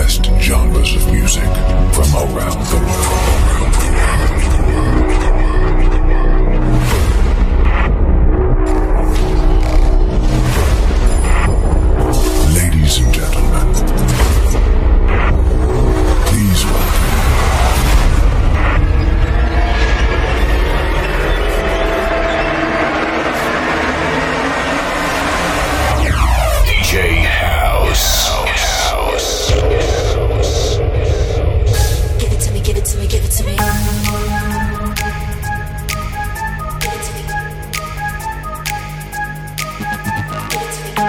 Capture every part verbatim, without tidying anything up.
best genres of music from around the world. Ladies and gentlemen, please welcome D J House. House. Give it to me, give it to me, give it to me. Give it to me. Give it to me.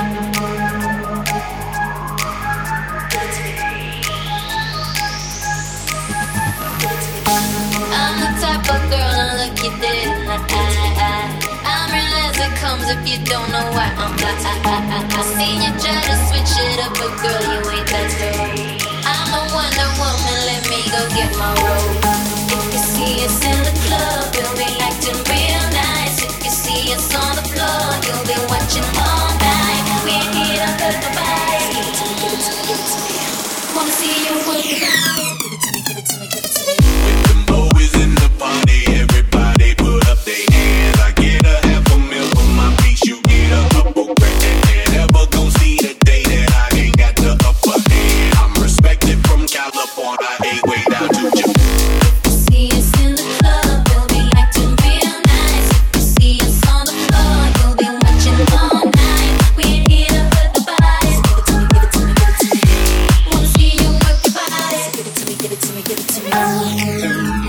I'm the type of girl to look you dead in the eye. I'm real as it comes if you don't know why I'm fly. I seen you try to switch it up, but girl, you ain't that straight. I'm a Wonder Woman, let me go get my robe. If you see us in the club, we'll be acting real nice. If you see us on the floor, you'll be watching all night. We ain't here to hurt nobody. Give it to me, give it to me, give it to me. Wanna see you work it out. Give it to me, give it to me, give it to me. With them boys in the party, everybody put up their hands. I get a half a mil for my piece, you get a couple grand. Never gon' see the day that I ain't got the upper hand. I'm respected from California, hey, way down to Japan. See us in the club, we'll be acting real nice. If you see us on the floor, you'll be watching all night. We ain't here to hurt nobody. Give it to me, give it to me, give it to me. Wanna see you work your body. Give it to me, give it to me, give it to me.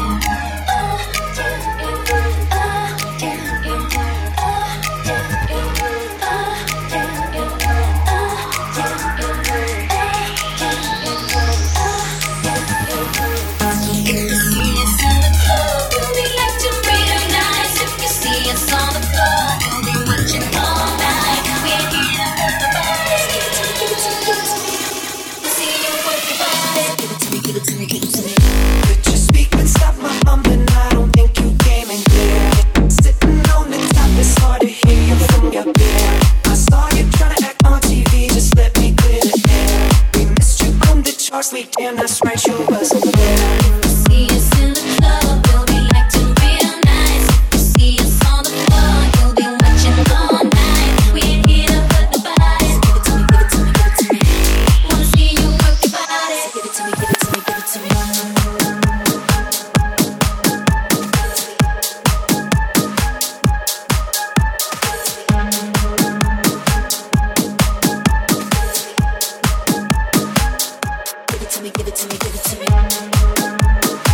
See us in the club, we'll be acting real nice. If you see us on the floor, you'll be watching all night. We ain't here to hurt nobody. Give it to me, give it to me, give it to me. Wanna see you work your body. Give it to me, give it to me, give it to me. Could you speak and stop my mumbling? I don't think you came in clear. Sitting on the top, it's hard to hear you from your beer. I saw you trying to act on T V, just let me clear the air. We missed you on the charts, we damn, that's right, you wasn't there. See us in the club, we'll be acting real nice. If you see us on the floor, you'll be watching all night. We ain't here to hurt nobody. Give it to me, give it to me, give it to me. Wanna see you work your body. Give it to me, give it to me, give it to me. Give it to me, give it to me, give it to me.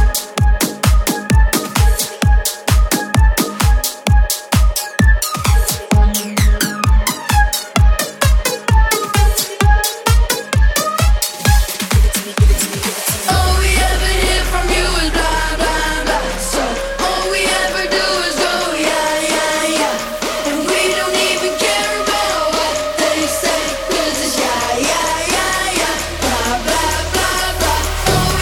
All we ever hear from you is blah, blah, blah. So all we ever do is go, yeah, yeah, yeah. And we don't even care about what they say, 'cause it's yeah, yeah, yeah, yeah. Blah, blah, blah, blah. All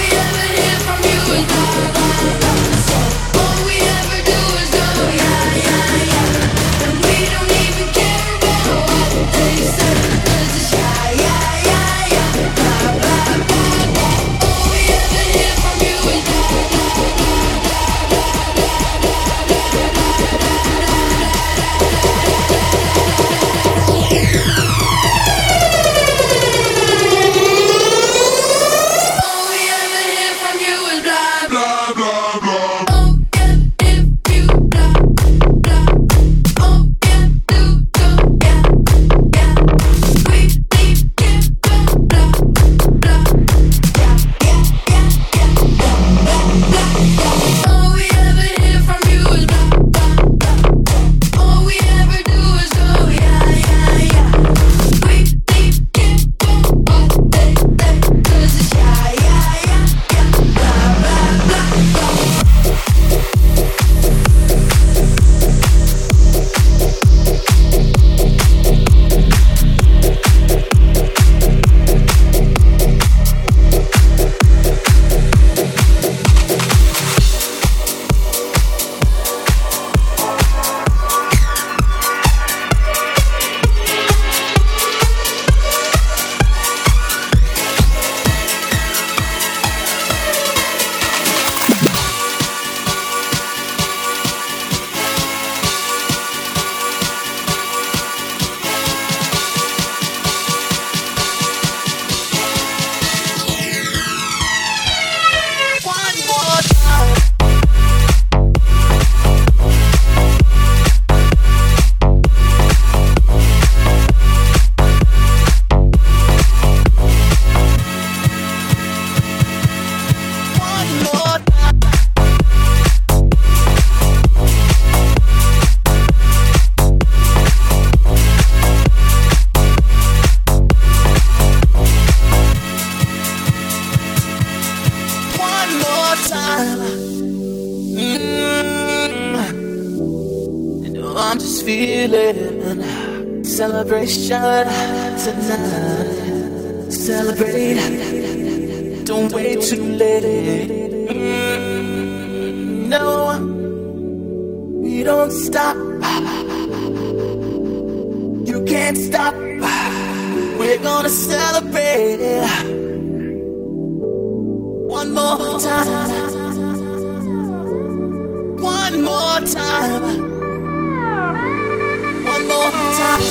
feeling. Celebration tonight. Celebrate. Don't wait too late. Mm, no, we don't stop. You can't stop. We're gonna celebrate one more time. One more time. One more time.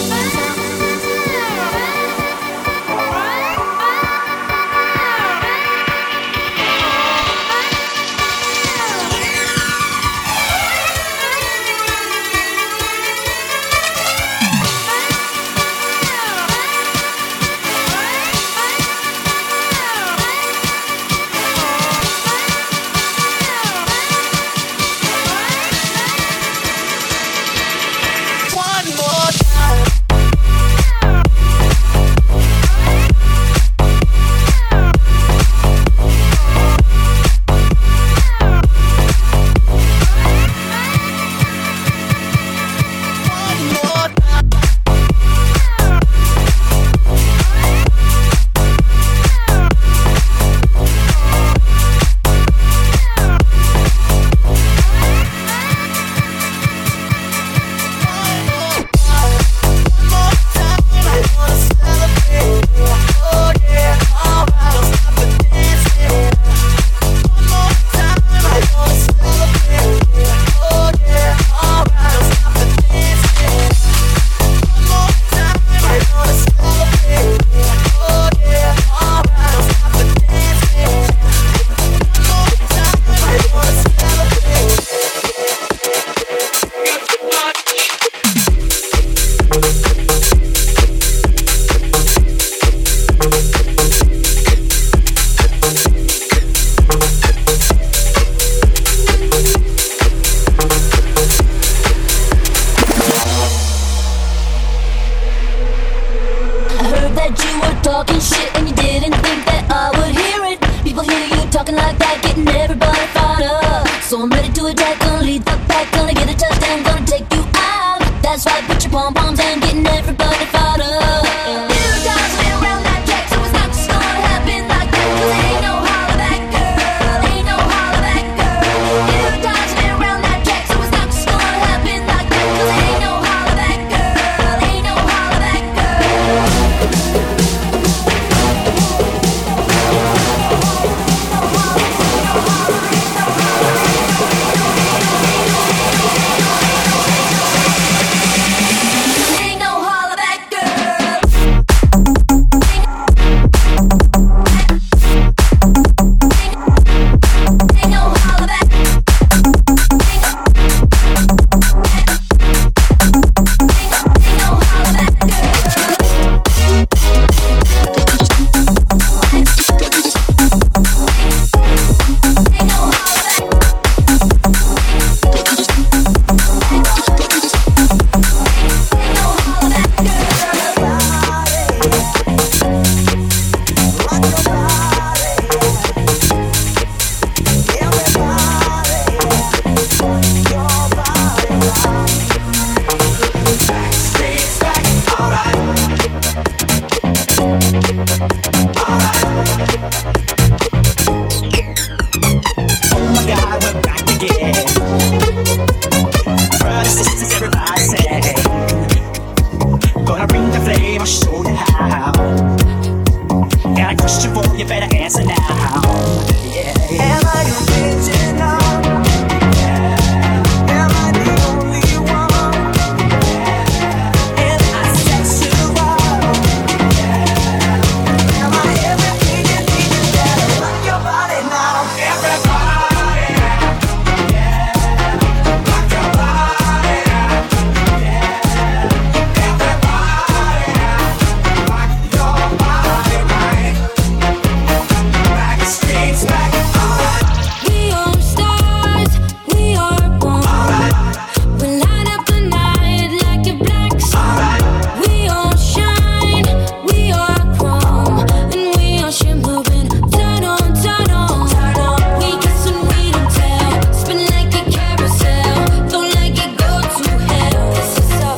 This is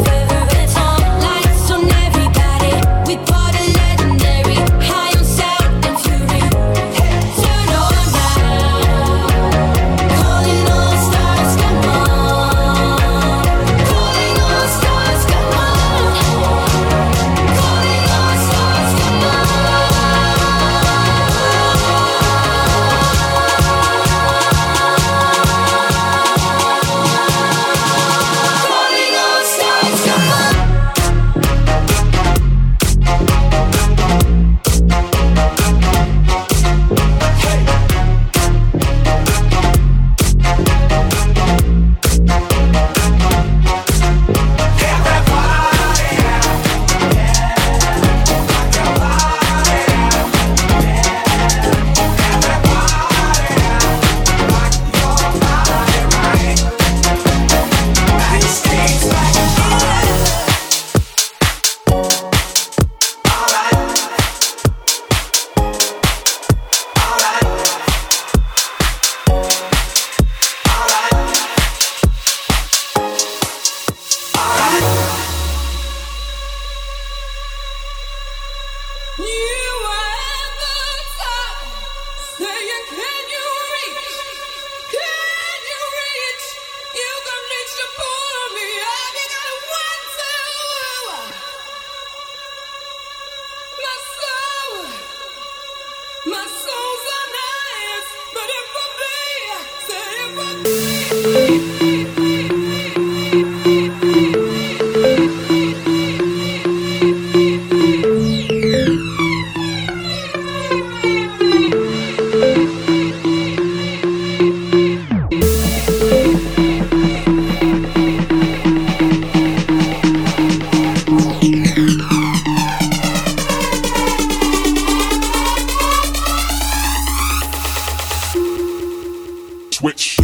Switch.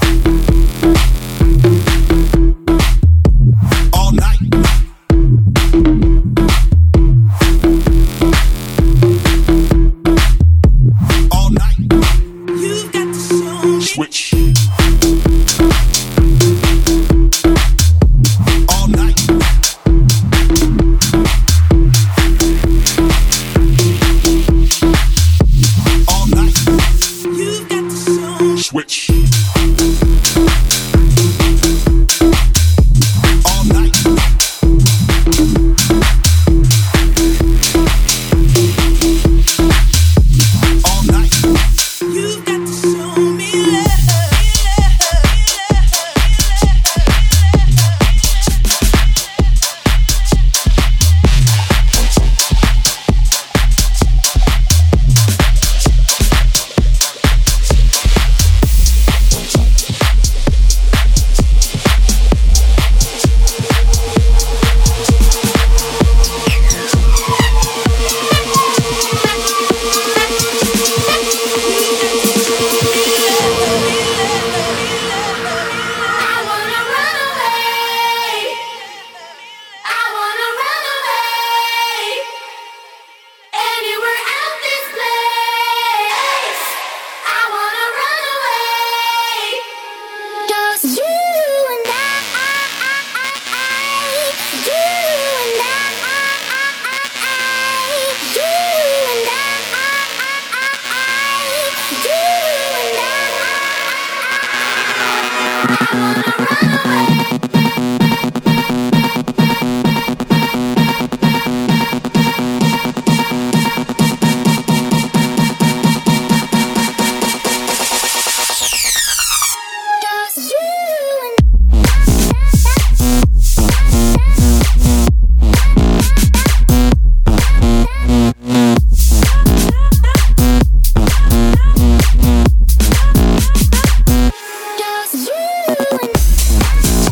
All night. All night. You've got to show me. Switch. All night. All night. You've got to show me. Switch. All night. All night. You've got to show me love. I wanna run away. I wanna run away. Anywhere out this place. I wanna run away. Just you and I, you and I, you and I, you and I. I wanna run away. Just you and just you and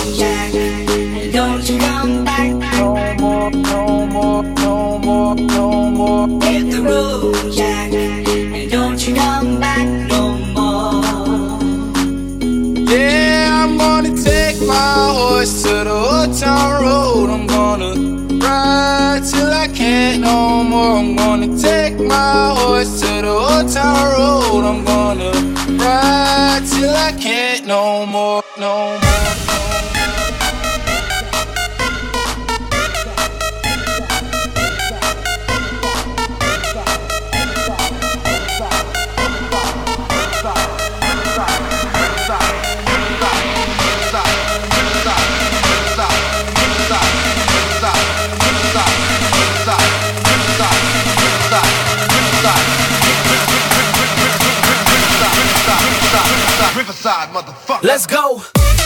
Jack. And don't you come back no more, no more, no more, no more. Hit the road, Jack. And don't you come back no more. Yeah, I'm gonna take my horse to the old town road. I'm gonna ride till I can't no more. I'm gonna take my horse to the old town road. I'm gonna ride till I can't no more, no more. Riverside, motherfucker. Let's go.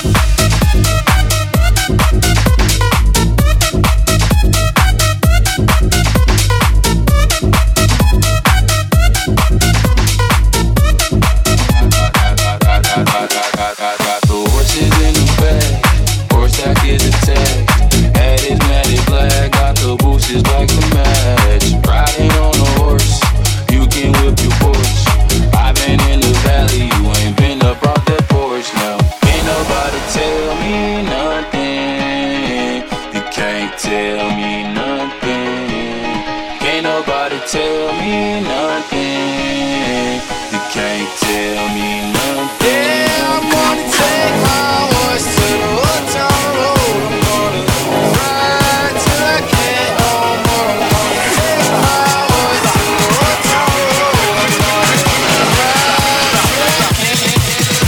Tell me nothing. You can't tell me nothing. Yeah, I'm gonna take my horse to the old town road. I'm gonna ride till I can't no more. I'm gonna take my horse to the old town road. I'm gonna ride till I can't.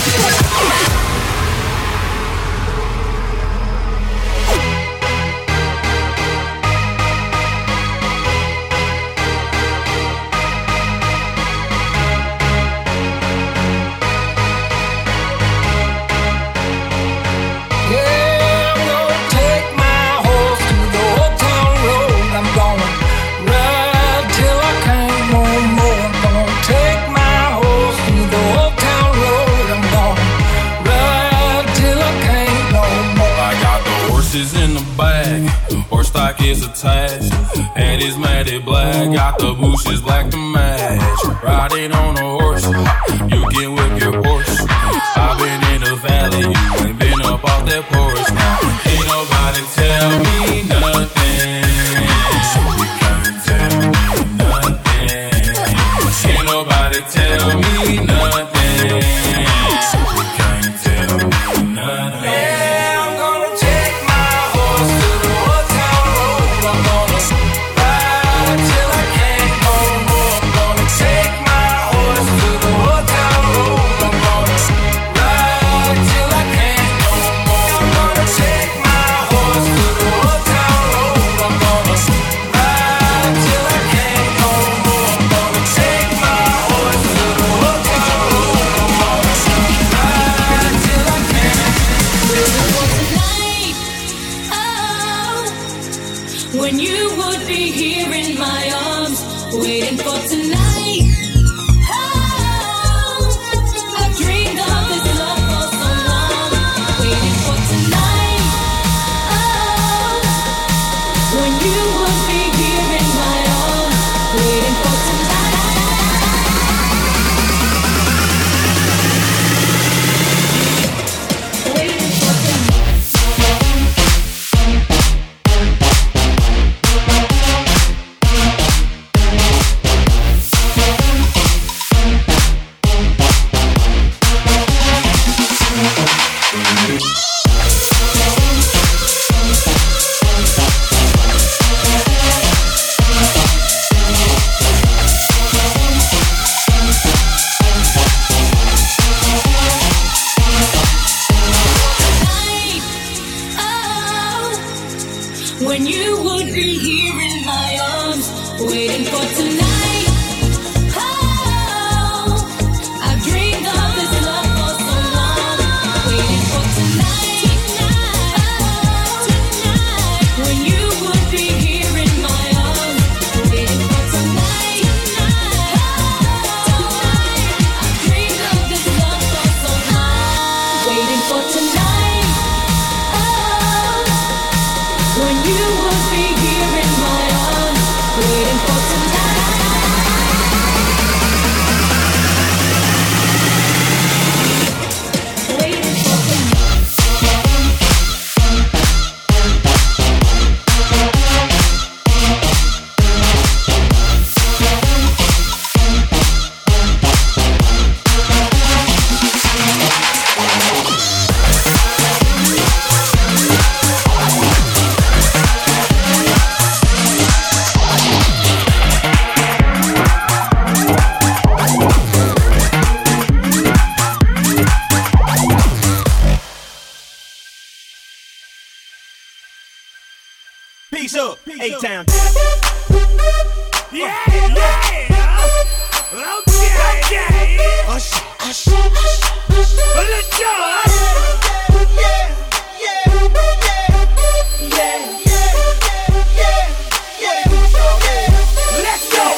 In the bag, horse stock is attached. Head is matted black, got the bushes black to match. Riding on a horse, you can whip your Porsche. I've been in the valley, you ain't been up off that porch. Now ain't nobody tell me nothing. You can't tell me nothing. Ain't nobody tell me nothing. You can't tell me nothing. When you would be here in my arms, waiting for tonight. Oh, I've dreamed of this love for so long, waiting for tonight. Oh, when you would be here in my arms, waiting for tonight. Waiting for tonight. When you would be here in my arms, waiting for tonight. Oh, I've dreamed of this love for so long, waiting for tonight. Oh, tonight. When you would be here in my arms, waiting for tonight. Oh, I've dreamed of this love for so long, waiting for tonight. Oh, Peace up, A-Town. Yeah, yeah. Okay, okay. Hush, hush, hush, hush. Let's go. Yeah, yeah, yeah, yeah, yeah, yeah, yeah. Let's go.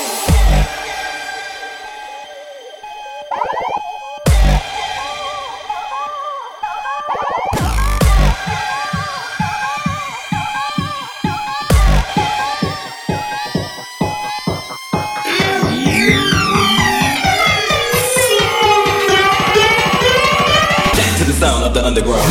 To the sound of the underground.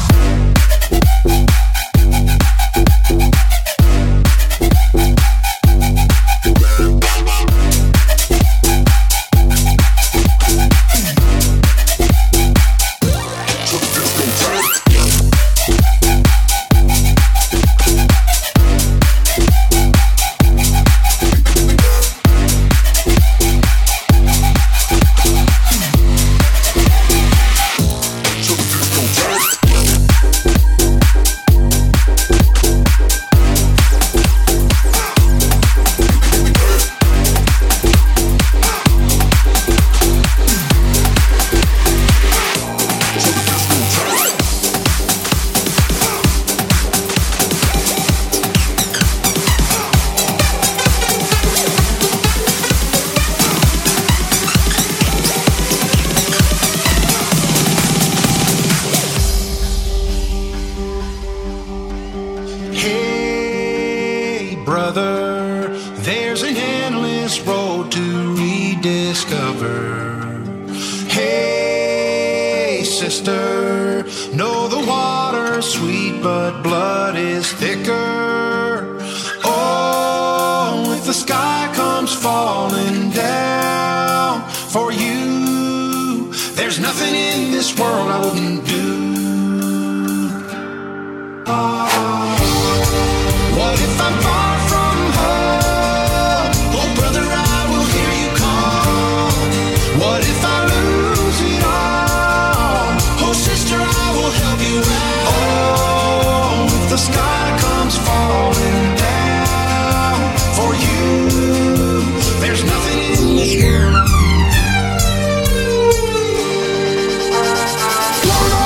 Hey, brother, there's an endless road to rediscover. Hey, sister, know the water's sweet, but blood is thicker. Oh, if the sky comes falling down for you, there's nothing in this world I wouldn't do. What if I'm far from home? Oh, brother, I will hear you call. What if I lose it all? Oh, sister, I will help you out. Oh, if the sky comes falling down for you, there's nothing in this world.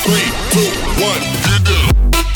Three, two, one, get down.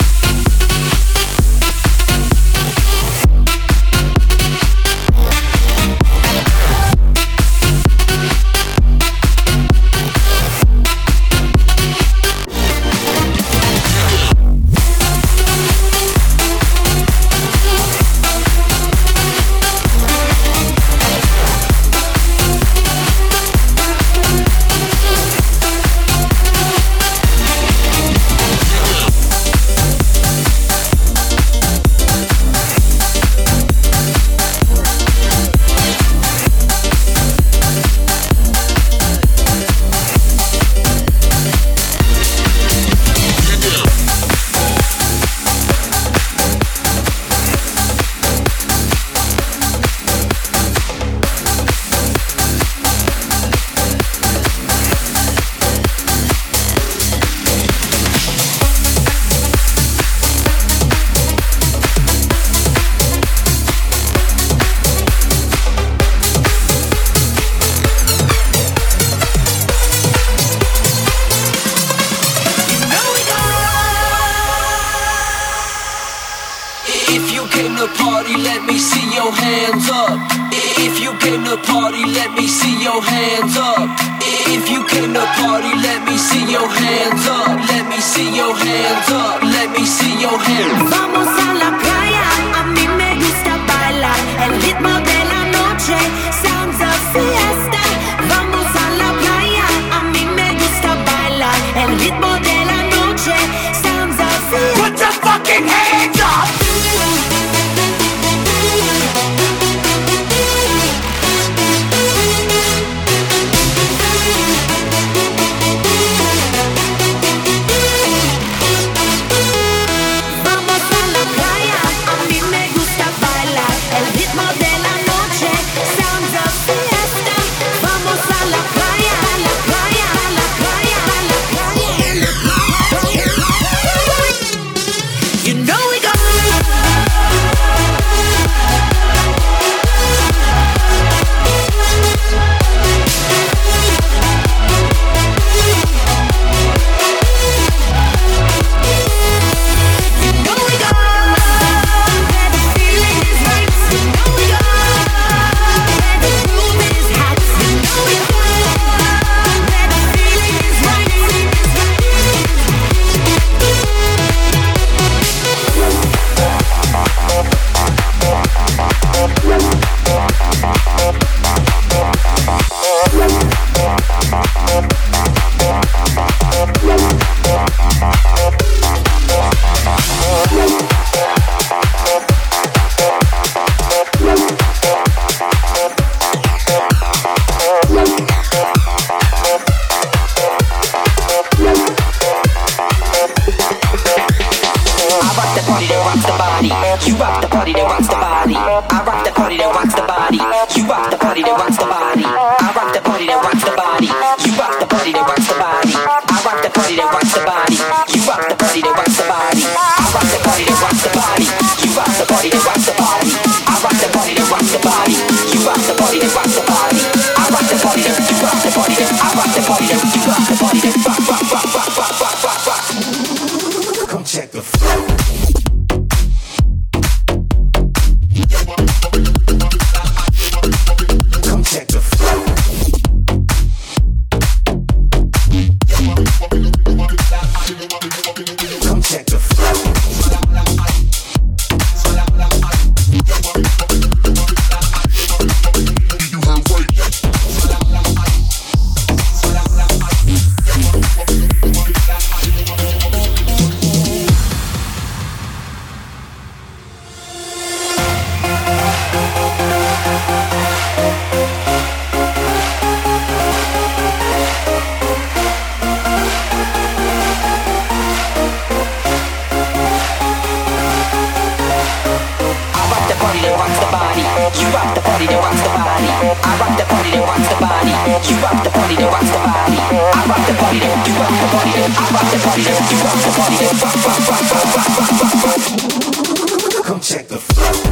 Come check the flow.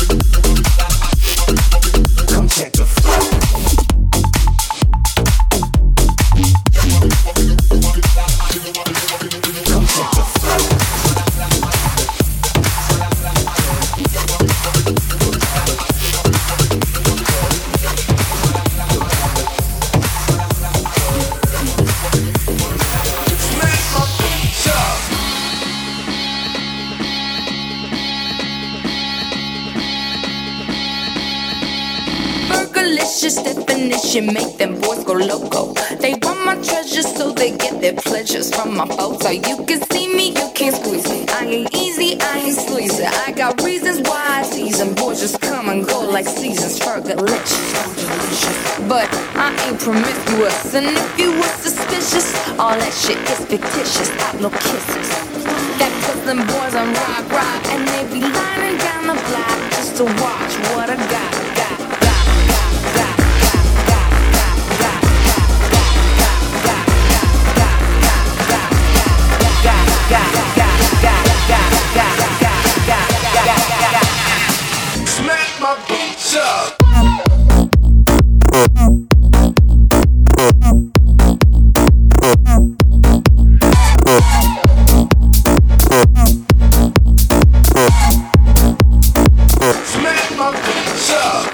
Come check the flow. shit make them boys go loco. They want my treasures so they get their pleasures from my photo. You can see me, you can't squeeze me. I ain't easy, I ain't sleazy. I got reasons why I tease them. Boys just come and go like seasons. Fergalicious, but I ain't promiscuous. And if you were suspicious, all that shit is fictitious. Out no kisses. That cause them boys on rock, rock, and they be lining down the block just to watch what I got, got, got, got, got. Smack my beats up. Smack my beats up.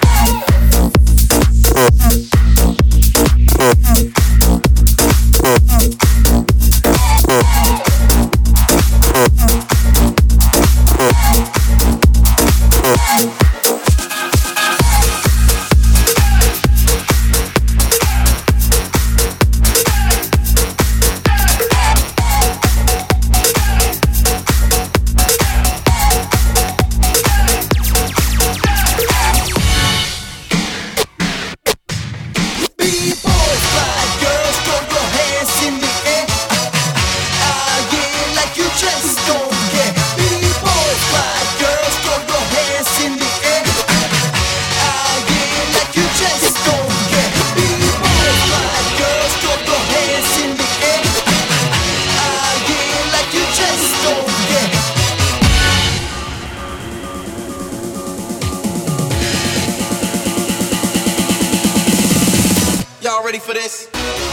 Y'all ready for this?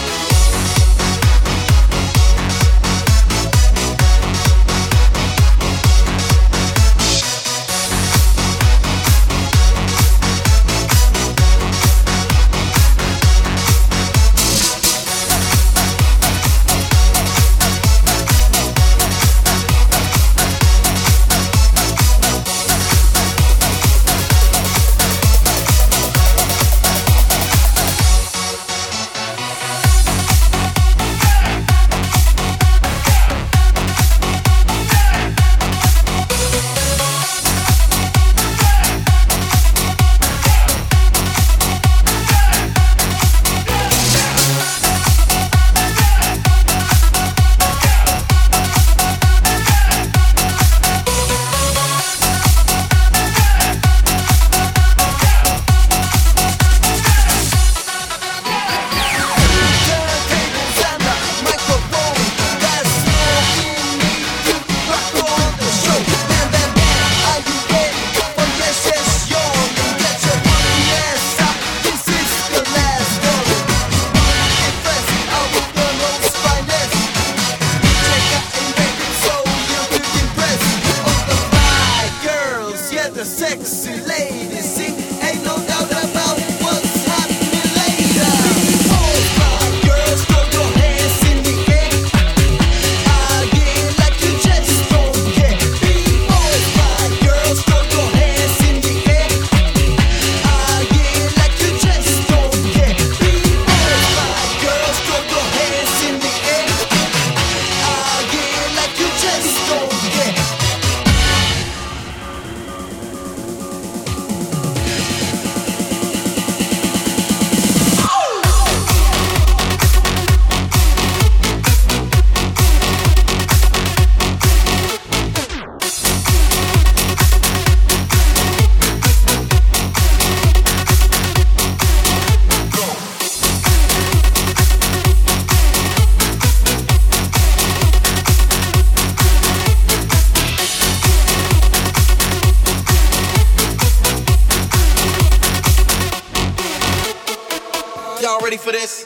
Y'all ready for this?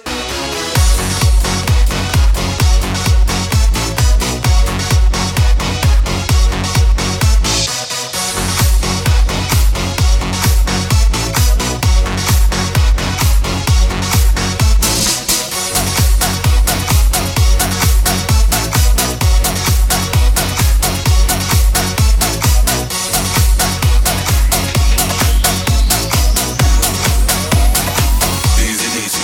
Easy,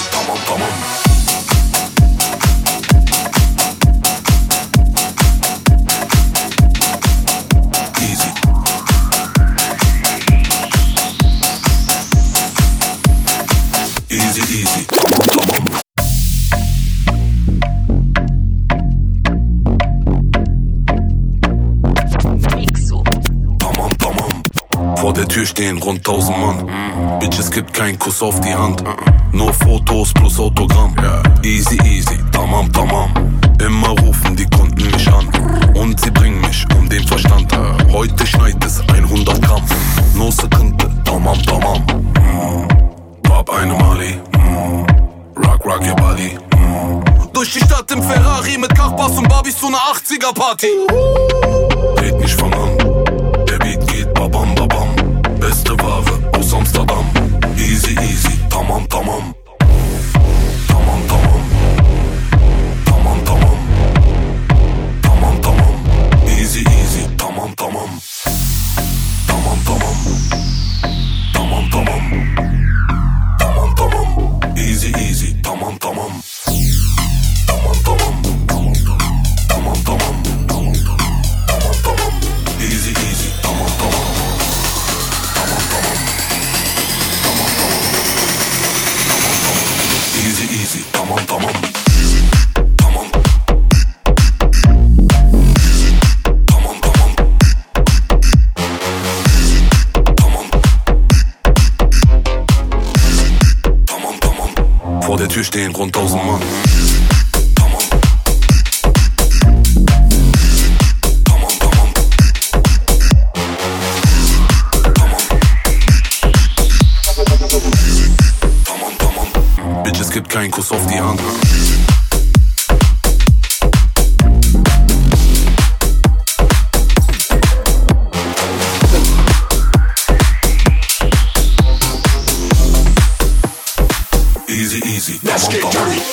Tür stehen rund tausend Mann. Bitch, es gibt keinen Kuss auf die Hand. Nur Fotos plus Autogramm. Easy, easy, tamam, tamam. Immer rufen die Kunden mich an. Und sie bringen mich um den Verstand. Heute schneit es hundert Gramm. No Sekunde, tamam, tamam. Pop eine Mali. Rock, rock your body. Durch die Stadt im Ferrari mit Kachbass und Barbies zu ner achtziger Party. Red nicht von an. Der Beat geht babam, babam. Beste Ware aus Amsterdam. Easy, easy, tamam, tamam. Tamam, tamam. Tamam, tamam. Tamam, tamam. Easy, easy, tamam, tamam. Tamam, tamam. Tamam, tamam. Tamam, tamam. Easy, easy, tamam, tamam. Tamam, tamam. Tamam, tamam. Tamam, tamam. Tamam, tamam. Easy, easy, tamam, tamam. Tamam, tamam. Tamam, tamam. Tamam, tamam. Easy, easy, tamam, tamam. Tamam. Tamam, tamam. Tamam. Tamam, tamam. Vor der Tür stehen rund tausend Mann. Es gibt keinen Kuss auf die Hand. Easy, easy, let's get dirty.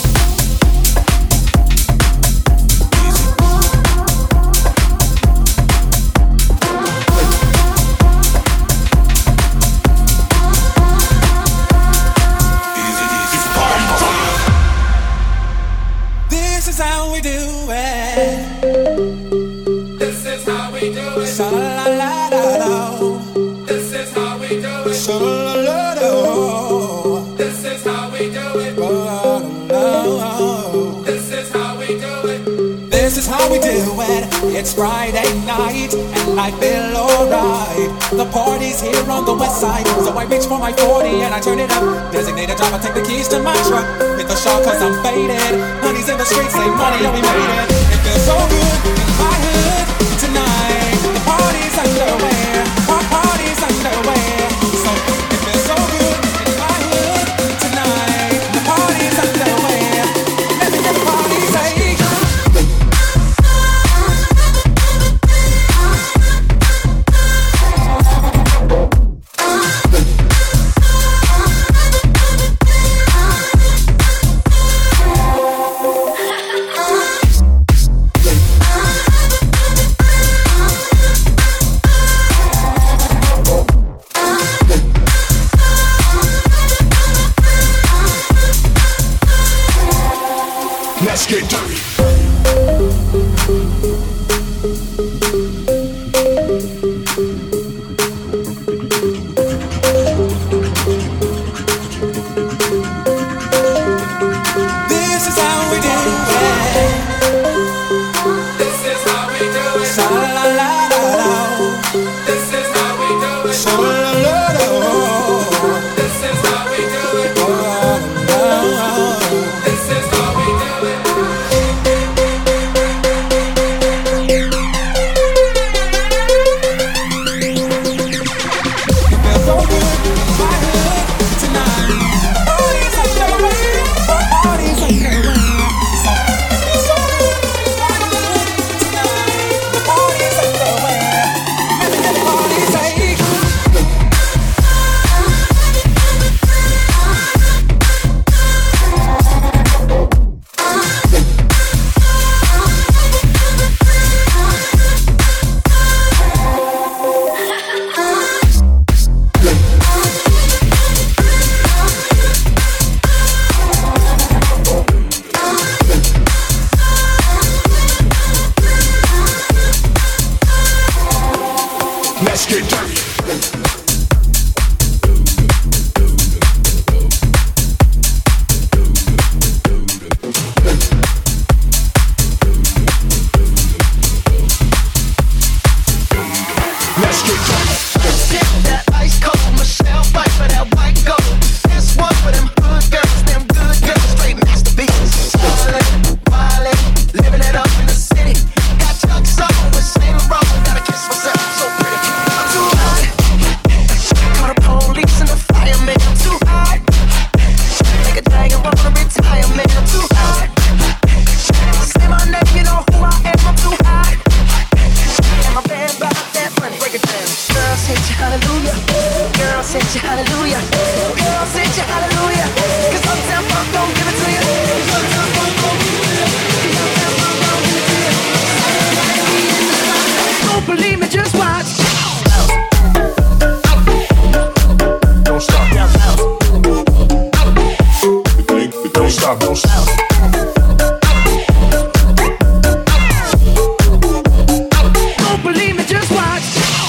It's Friday night and I feel alright. The party's here on the west side, so I reach for my forty and I turn it up. Designated driver, take the keys to my truck. Hit the shop cause I'm faded. Honey's in the streets, say money, yeah we made it. It feels so good in my hood tonight. The party's underway, our party's underway. So it feels so good in my hood tonight. The party's underway. Let me get the party say. Let's get dirty. This is how we do it. This is how we do it. Sha la la la la. This is how we do it. Sha la la la. This is how we do it. This is how we do it. don't stop, don't stop. Don't believe me, just watch.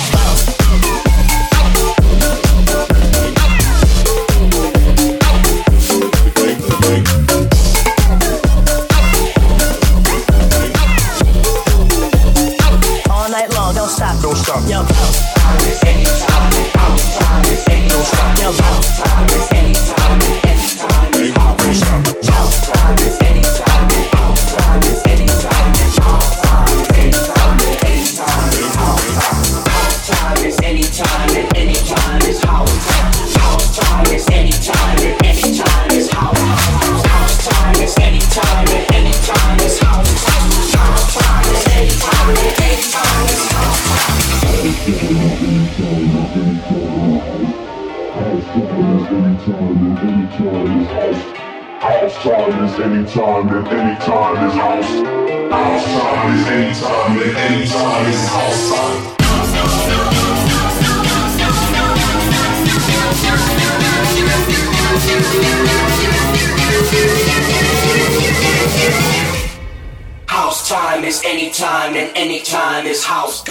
All night long, don't stop. Don't stop. Yo, bounce time is anytime. Bounce time is any. Don't stop. Yo, bounce time is anytime. Anytime is Don't stop. bounce time is anytime. Bounce time is anytime. Bounce time is anytime. Anytime is house time. Bounce time is anytime. And anytime is house time. House time is anytime. And anytime is house. House time is anytime. And anytime is house. House time is anytime. And anytime is house. House time is anytime and anytime is house. House time is anytime and anytime is house time. House time is anytime and anytime is house.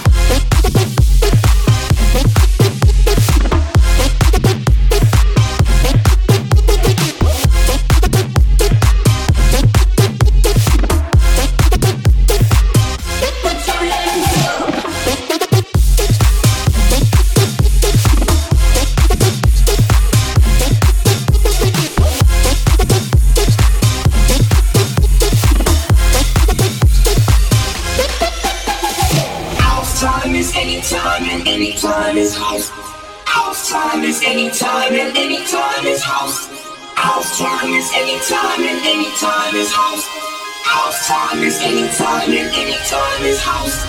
Anytime and anytime is house. House time is anytime and anytime is house. House time is anytime and anytime is house. House time is anytime and anytime is house.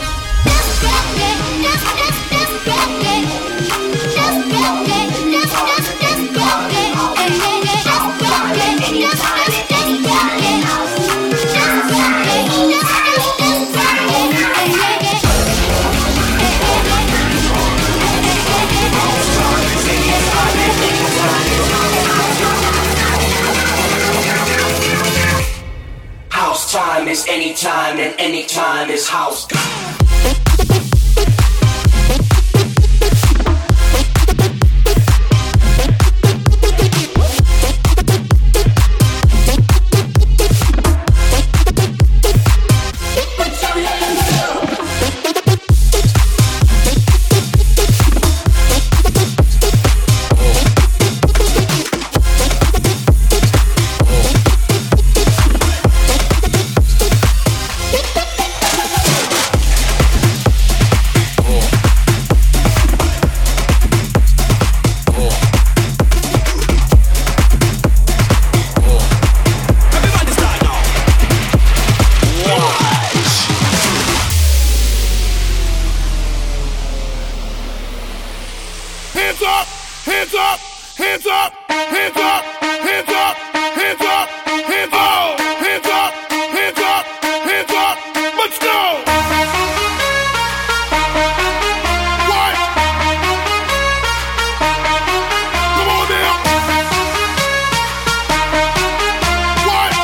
House time is anytime and anytime is house. Hands up, hands up, hands up, hands up, hands up, hands up, hands up, hands up, hands up, hands up, let's go! What? Come on now! What?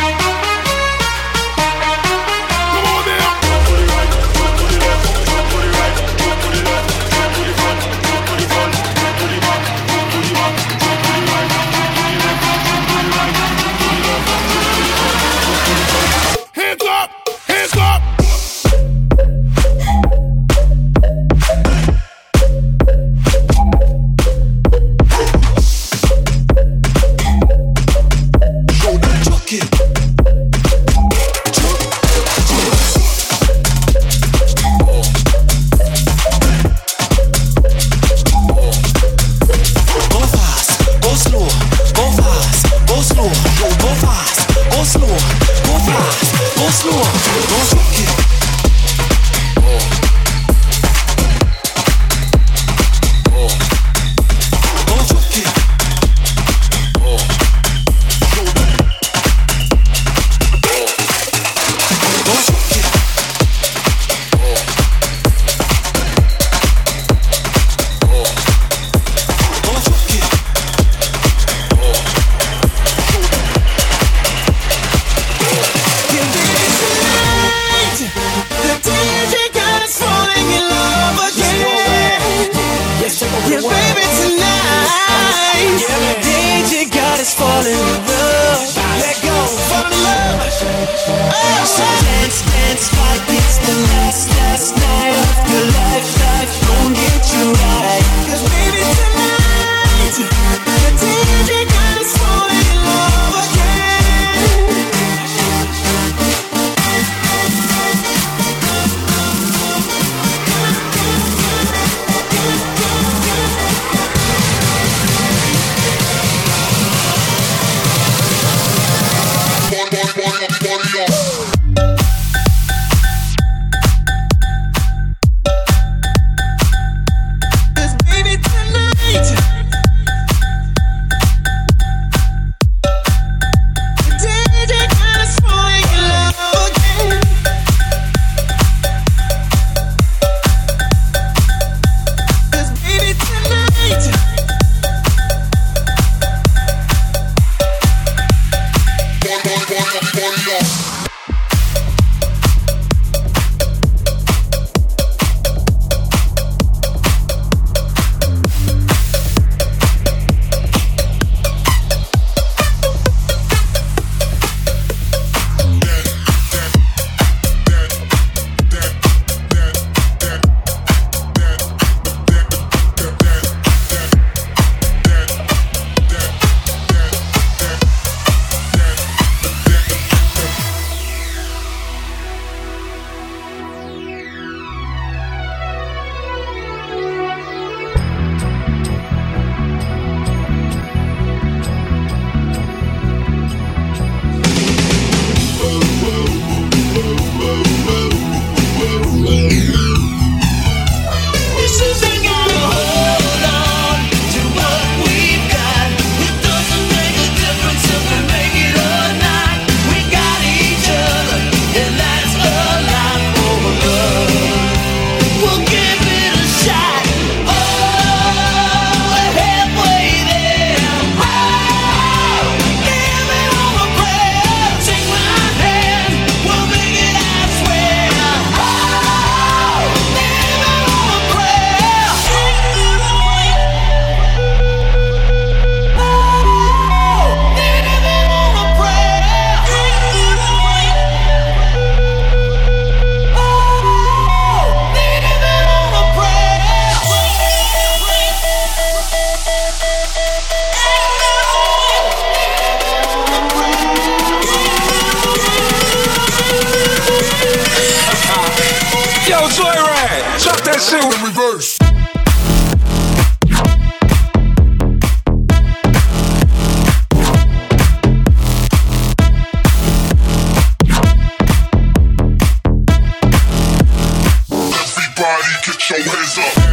Come on now! Put it right, put it left, put it right, put it left, put it front, put it front, put it back, put it back, put it right, put it left, put it right, put it left, put it front. Hands up! Hands up! Show that chuck it. Go fast, go slow, go fast, go slow, go go fast, go slow, go fast, go slow, go chuck it. Go chuck it. Go chuck it. Go chuck it. shit in reverse. Everybody get your hands up.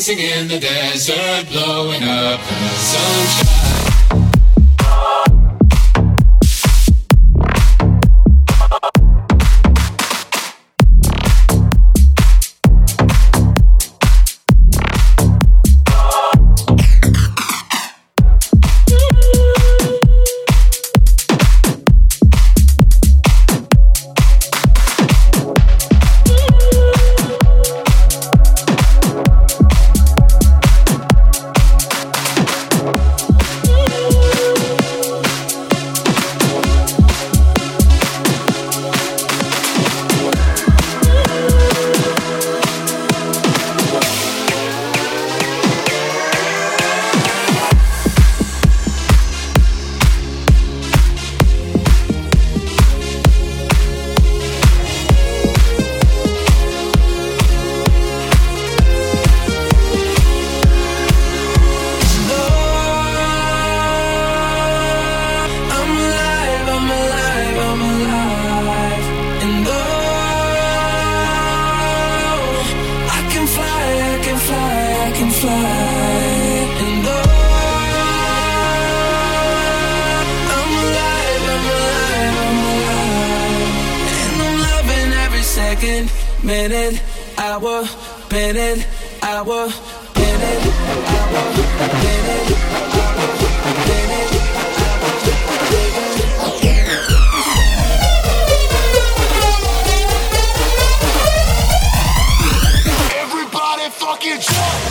dancing in the desert, blowing up the sunshine. Minute, hour, minute, hour, minute, hour, minute, hour, minute, hour. Everybody fucking jump!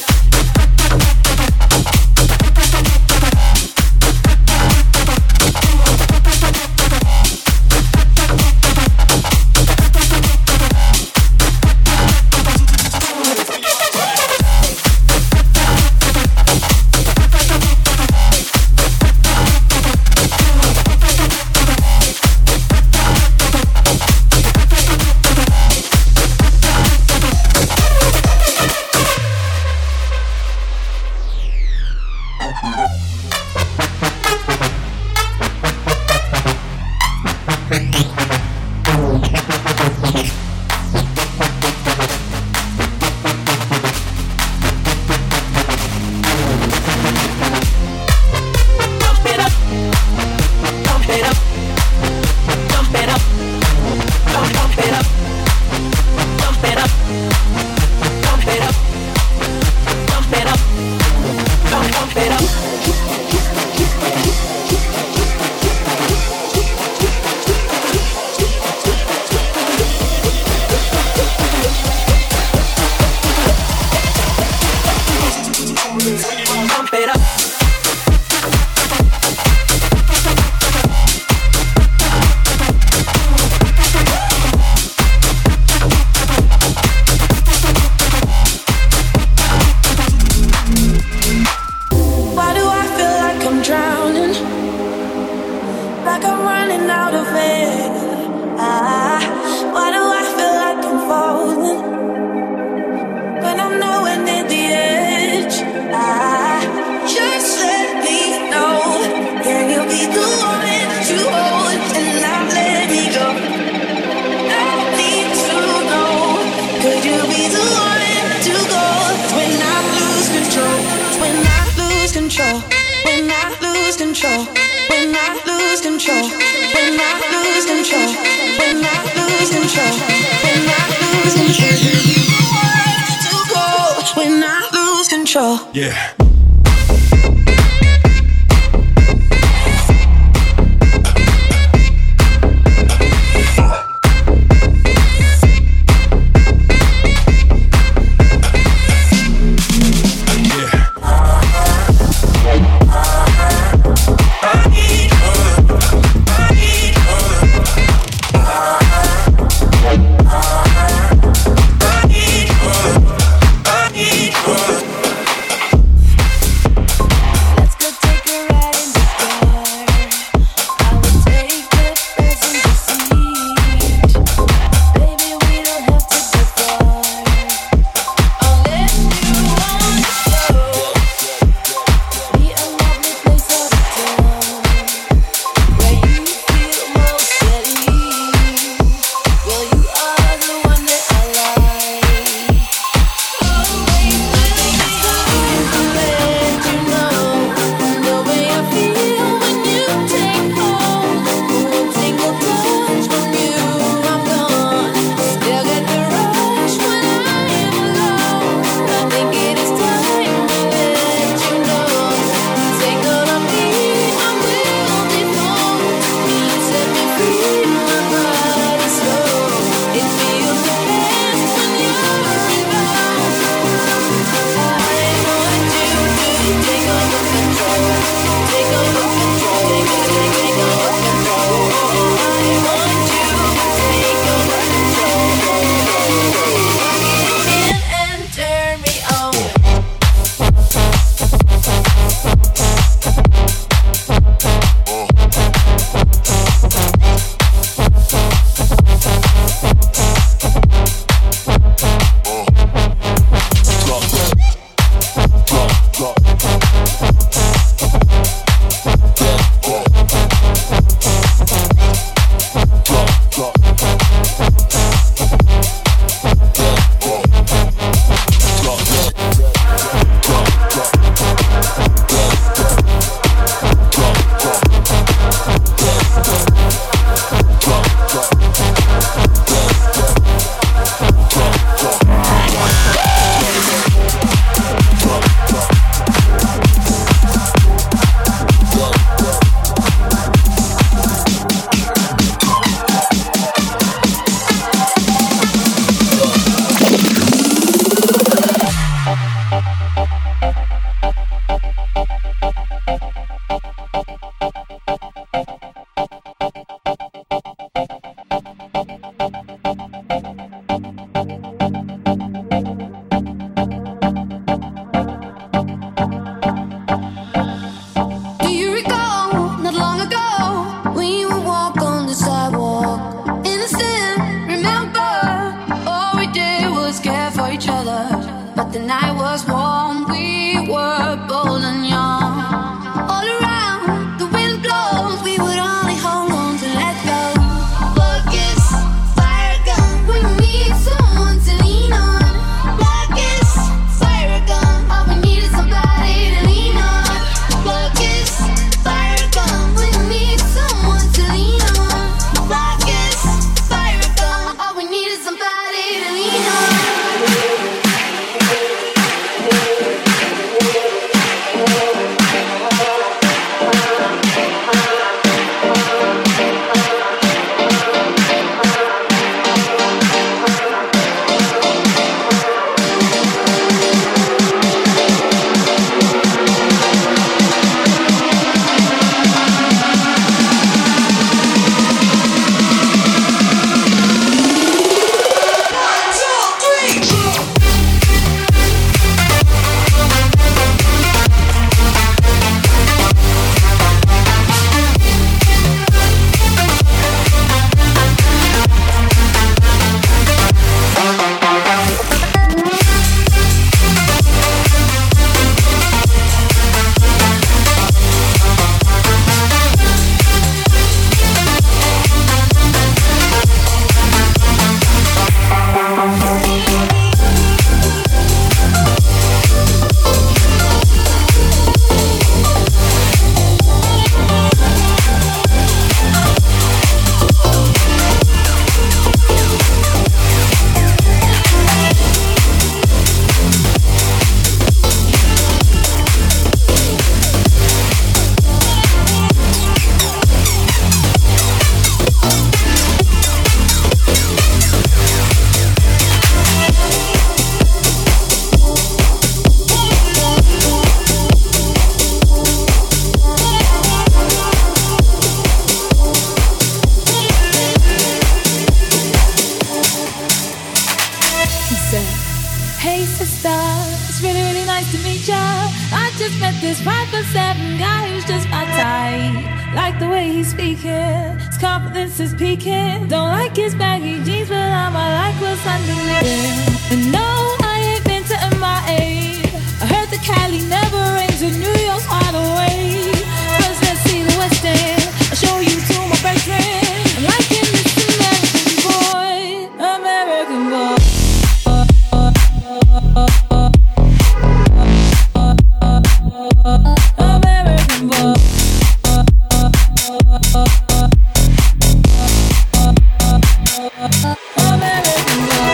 Yeah. was warm, we were bold and young. All around, the wind blows, we would only hold on to let go. Focus, fire gun, we need someone to lean on. Focus, fire gun, all we need is somebody to lean on. Focus, fire gun, we need someone to lean on. Focus, fire gun, all we need is somebody to lean on. He said, hey sister, it's really, really nice to meet ya. I just met this five foot seven guy who's just my type. Like the way he's speaking, his confidence is peaking. Don't like his baggy jeans, but I might like what's underneath. And no, I ain't been to M I A. I heard the Cali never rains and New York's wide awake. First let's see the West End, I'll show you to my best friend. I'm liking this American boy, American boy. American boy. American boy.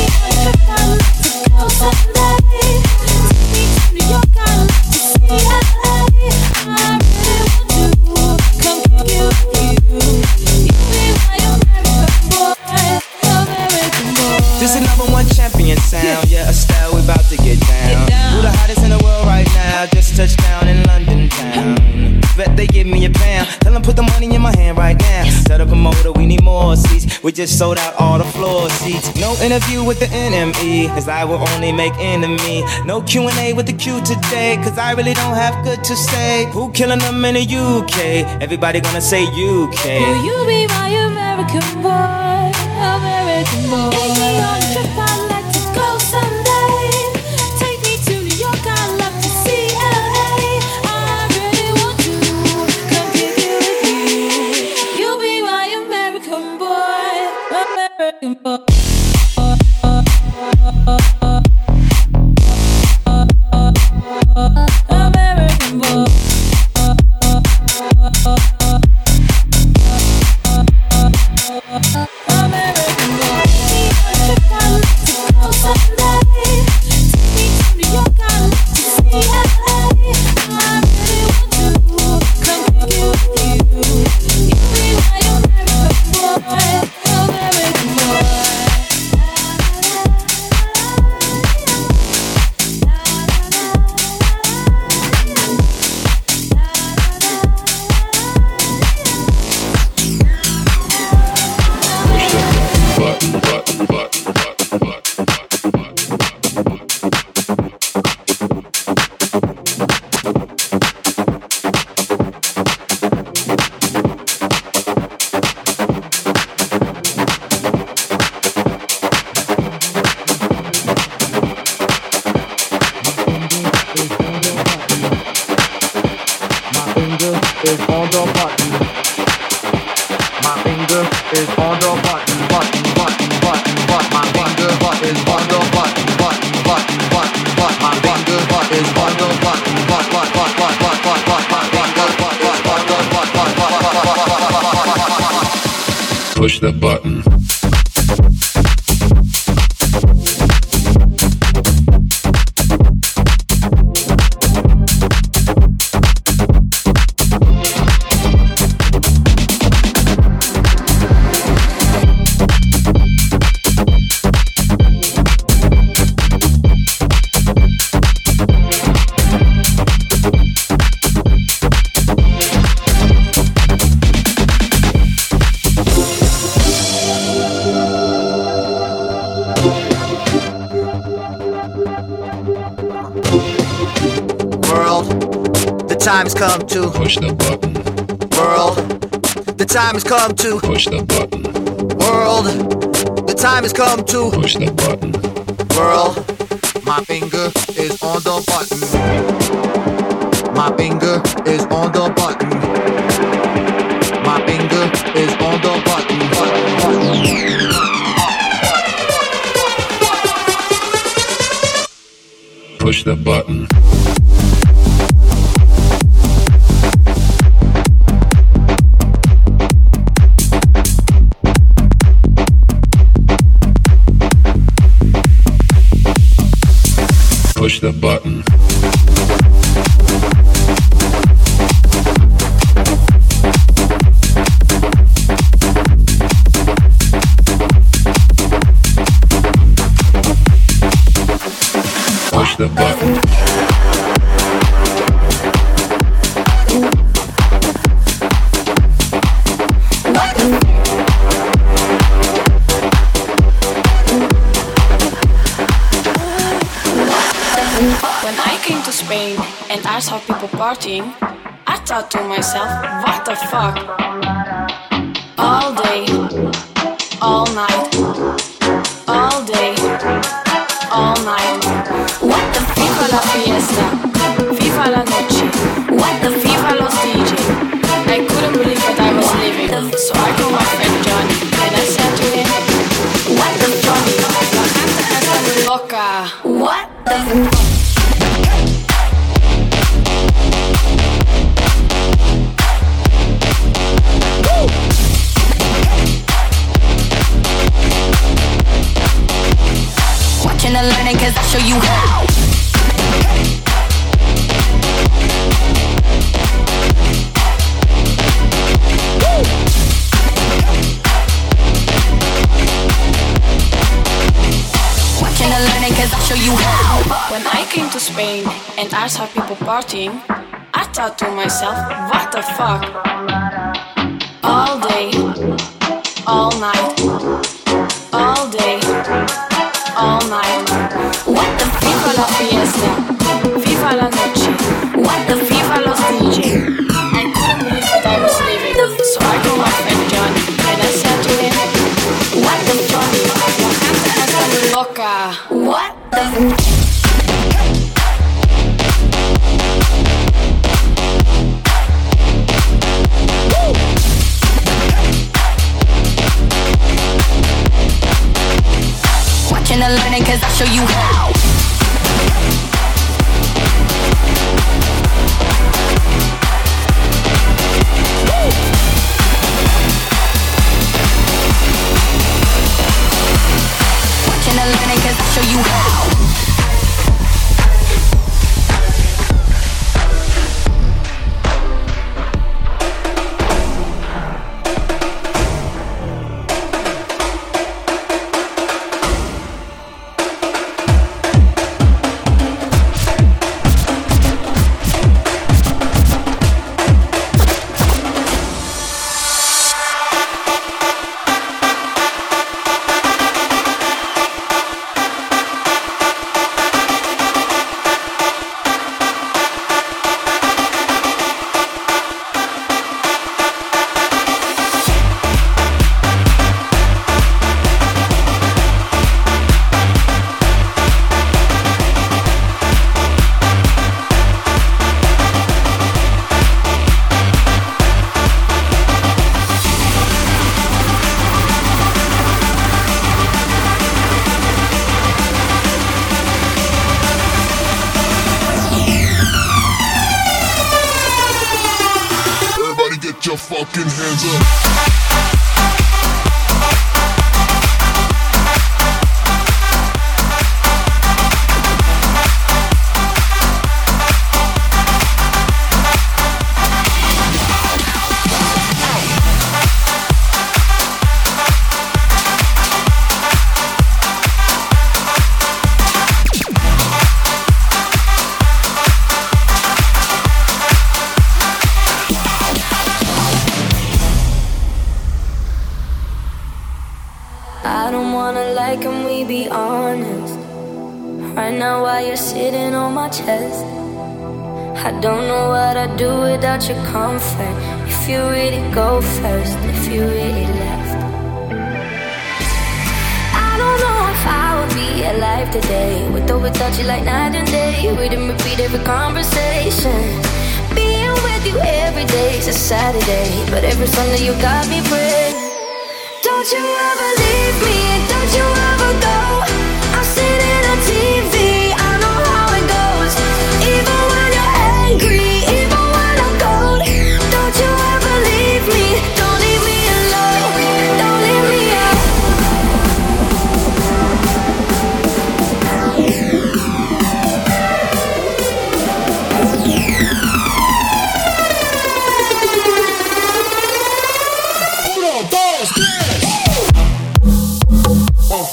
Go someday. Take me to New York. I love to see L A. I really want to come pick you up you. You be my American boy. American boy. This is number one champion sound. Yeah, Estelle, we about to get down. Who the hottest in the world right now? Just touched down in London town. Bet they give me a pound. Tell them put the money in my hand right now. Set up a motor, we need more seats. We just sold out all the floor seats. No interview with the N M E, cause I will only make enemy. No Q and A with the Q today, cause I really don't have good to say. Who killing them in the U K? Everybody gonna say U K. Will you be my American boy? American boy. Take me on a trip, I'd like to go someday. Take me to New York, I'd love to see L A. I really want to come pick you with you. You'll be my American boy, American boy. American boy. American boy. Push the button. Time has come to push the button. World, the time has come to push the button. World, the time has come to push the button. World, my finger is on the button. My finger is on the button. My finger is on the button. button, button. Push the button. Push the button. Push the button. When I came to Spain and I saw people partying, I thought to myself, what the fuck? All day, all night, all day, all night. What the FIFA la fiesta, FIFA la noche, what the FIFA los D J. I couldn't believe that I was living, so I called my friend Johnny and I said to him, what the Johnny, la gente está muy loca. What the fuck? Watching and learning cause I'll show you how. Watching and learning cause I'll show you how. When I came to Spain and I saw people partying, I thought to myself, what the fuck? All day, all night, all day, all night. What the FIFA la fiesta, FIFA la noche, what the FIFA los D J. I couldn't believe that I was living, so I called my friend Johnny and I said to him, what the Johnny, la gente está muy loca. What the Watching and learning cause I'll show you how. Watching and learning cause I'll show you how. Your fucking hands up. like, can we be honest? Right now while you're sitting on my chest, I don't know what I'd do without your comfort. If you really go first, if you really left, I don't know if I would be alive today, with or without you like night and day. We didn't repeat every conversation. Being with you every day is a Saturday, but every Sunday you got me praying. Don't you ever leave me, don't you ever go. I'm sitting on T V, I know how it goes. Even when you're angry, even when I'm cold, don't you ever leave me, don't leave me alone, don't leave me out. Uno, dos, tres.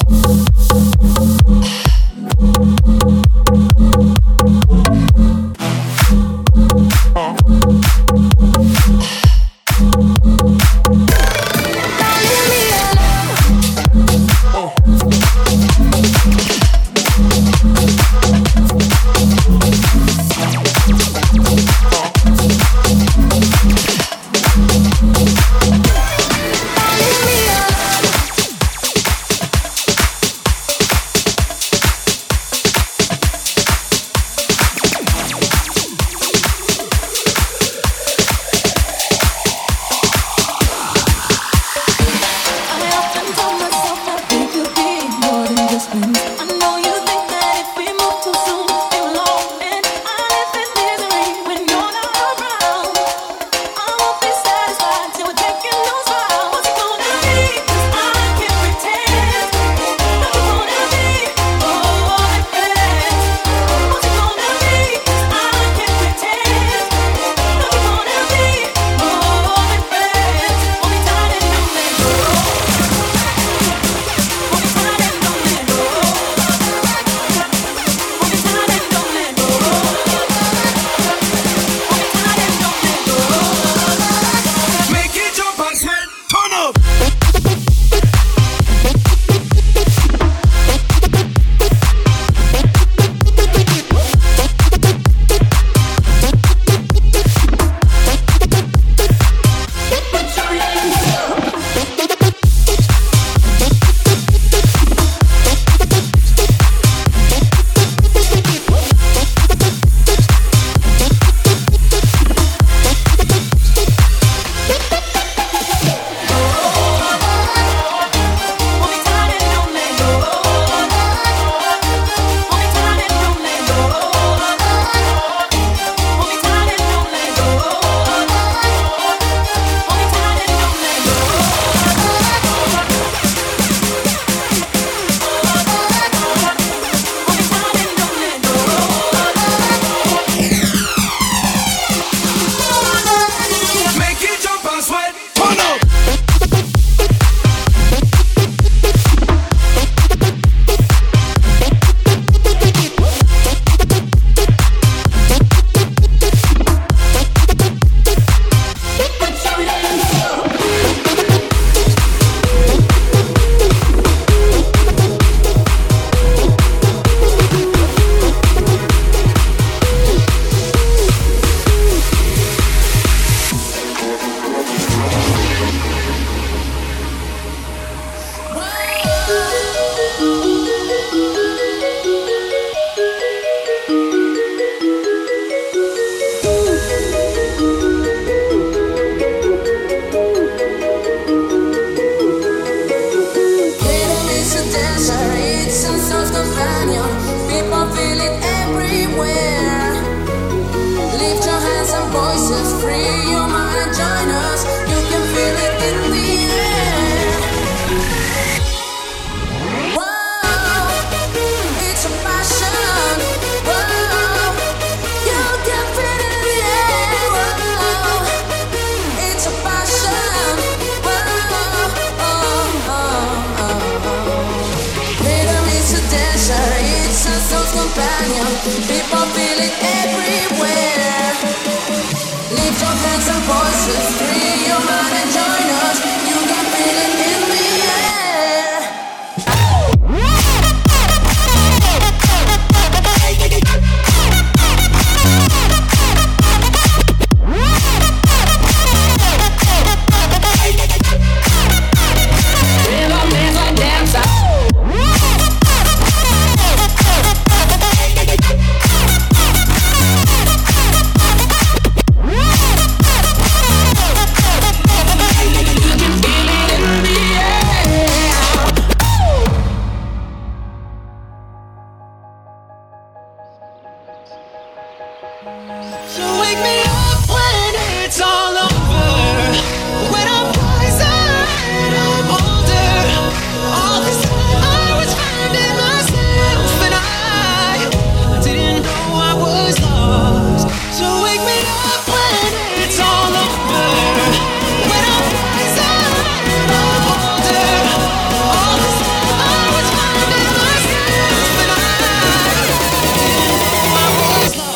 So wake me up when it's all over. When I'm wiser and I'm older. All this time I was finding myself and I didn't know I was lost. So wake me up when it's all over. When I'm wiser and I'm older. All this time I was finding myself and I didn't know I was lost.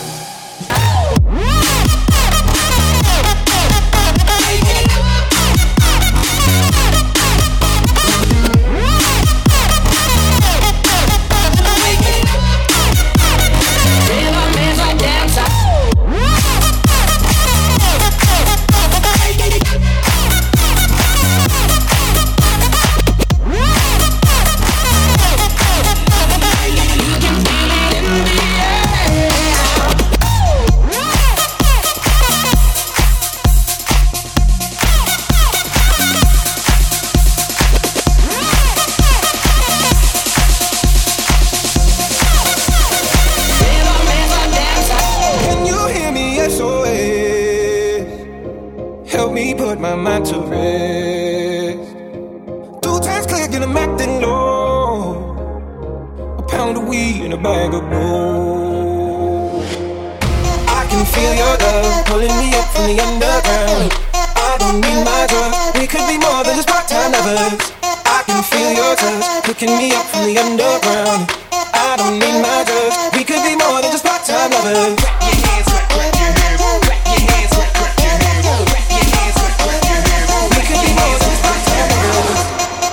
Can you hear me? S O S. Help me put my mind to rest. Two times click and I'm acting low. A pound of weed and a bag of gold. I can feel your love pulling me up from the underground. I don't need my drug. We could be more than just part-time lovers. I can feel your touch picking me up from the underground. I don't need my drugs. We could be more than just part-time lovers. Clap your hands, clap, clap your hands. Clap your hands, clap, clap your hands. Clap your hands, clap, clap your hands. We could be more than just part-time lovers.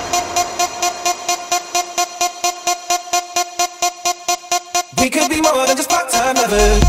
We could be more than just part-time lovers.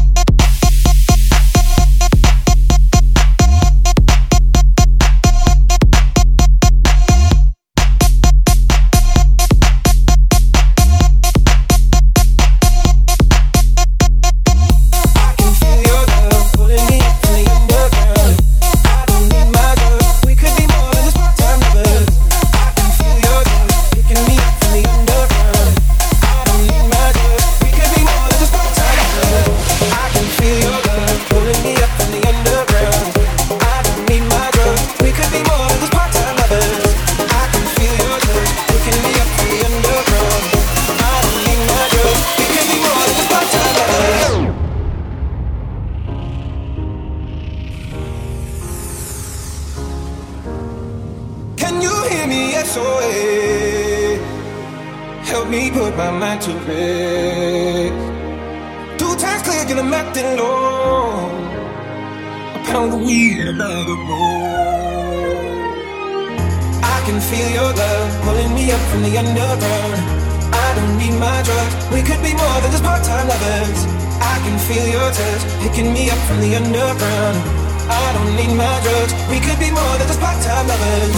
Can you hear me? S O S. Help me put my mind to rest. Two times click and I'm acting low. A pound of weed and a bag of gold. I can feel your love pulling me up from the underground. I don't need my drugs. We could be more than just part-time lovers. I can feel your touch picking me up from the underground. I don't need my drugs. We could be more than just part-time lovers.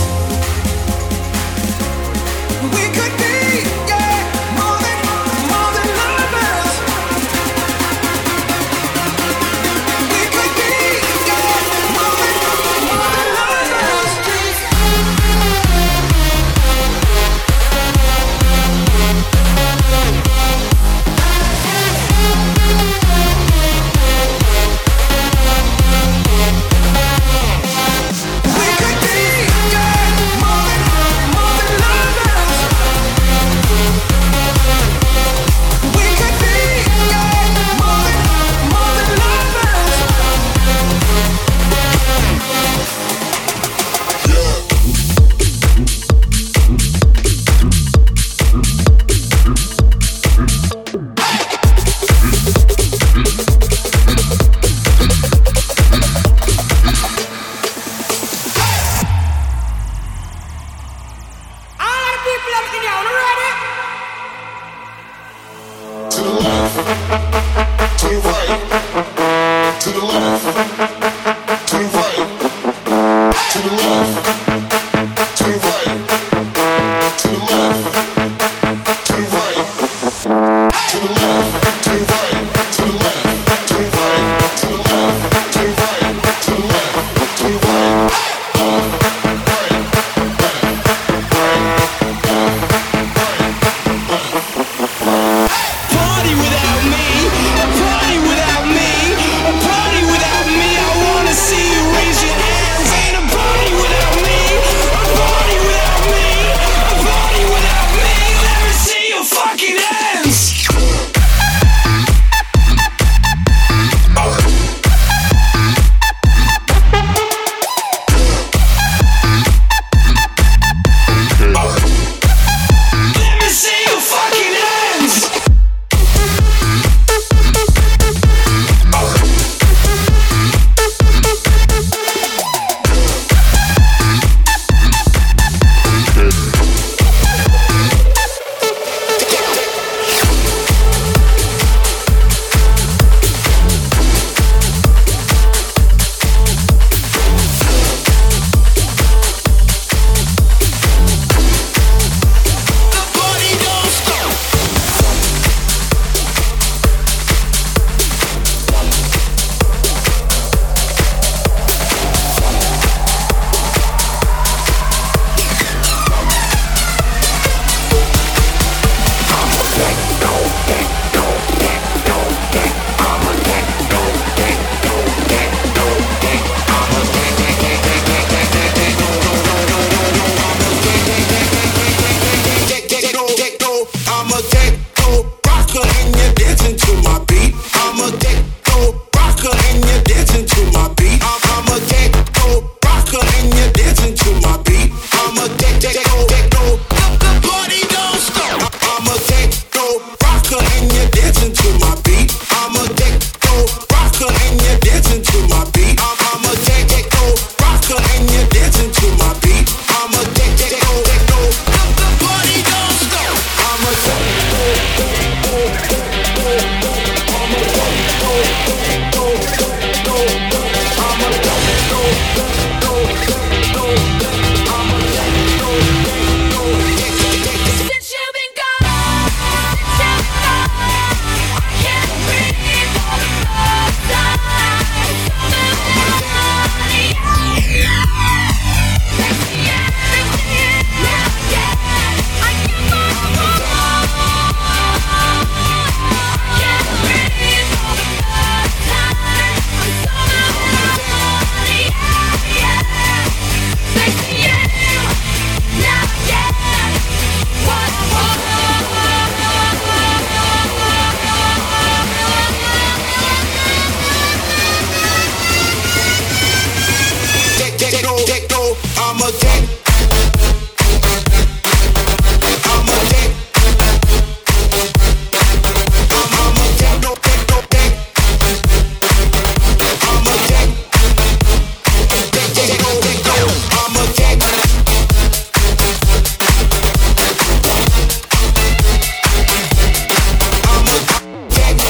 We could be, yeah, more than, more than lovers. We could be, yeah, more than, more than lovers. We could be, yeah, I'm a king. I'm a king. I'm, I'm a king, no king, no king. I'm a king. King, king, no, king, no. I'm a king. I'm a king.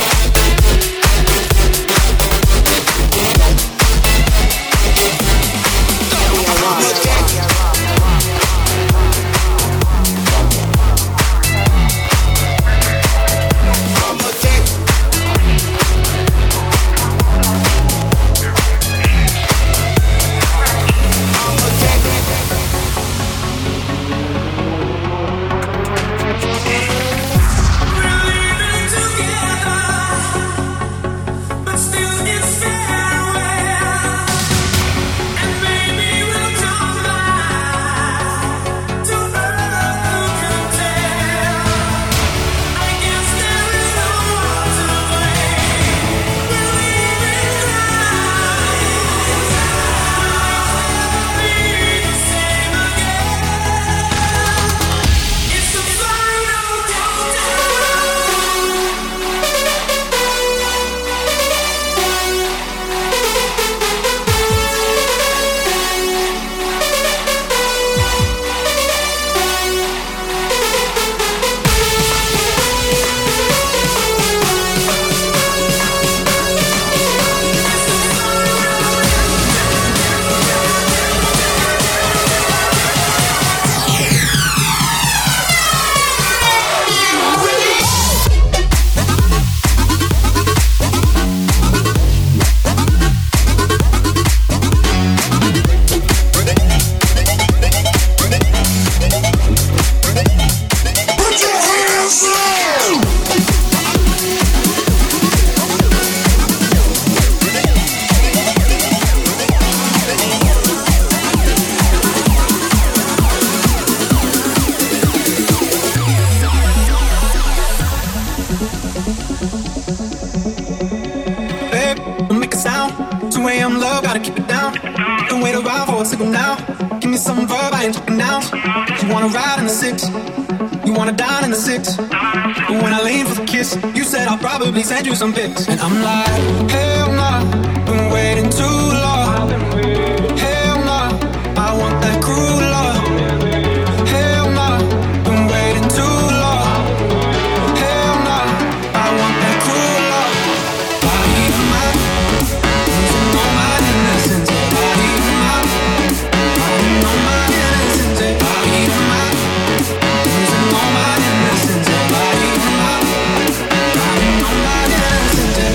two a.m. love, gotta keep it down. Don't wait around for a signal now. Give me some verb, I ain't talking now. You wanna ride in the six, you wanna dine in the six. But when I lean for the kiss, you said I'll probably send you some pics. And I'm like, hell nah, been waiting too long. Hell nah, I want that cruel love. Hell nah, been waiting too long. Hell nah, I want that cruel love. Body of mine, losing all my innocence. Body of mine, losing all my innocence. Body of mine, losing all my innocence. Body of mine, losing all my innocence.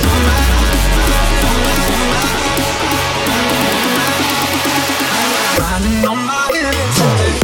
Riding on my innocence.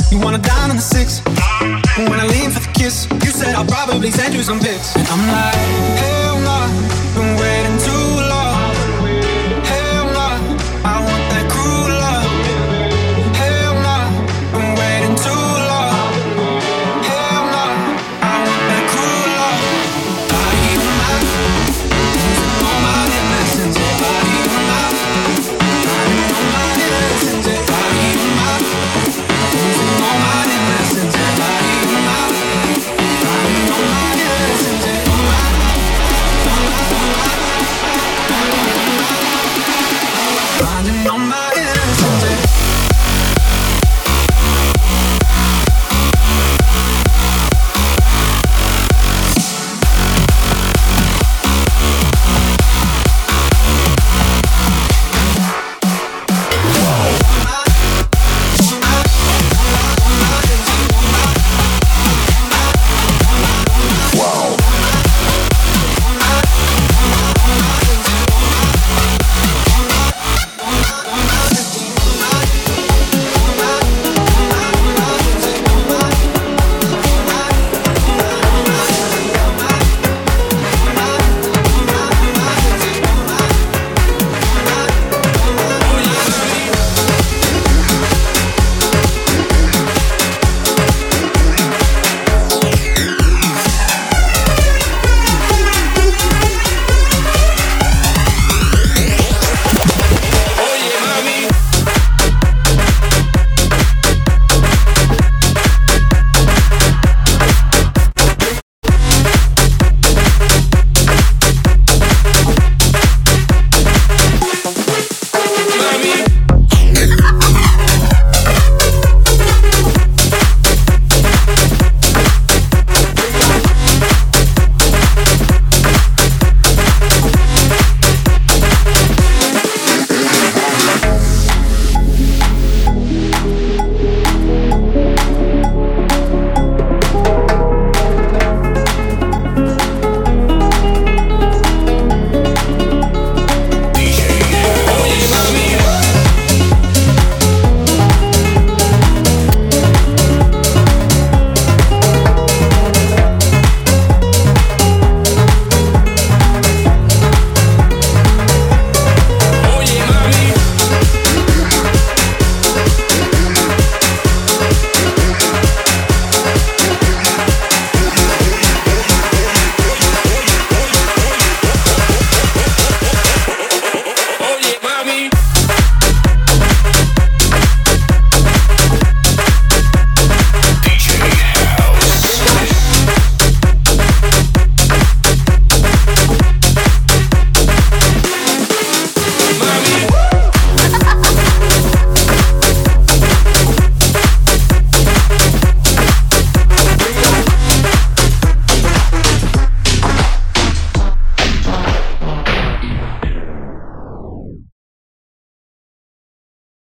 Send you some pics. And I'm like,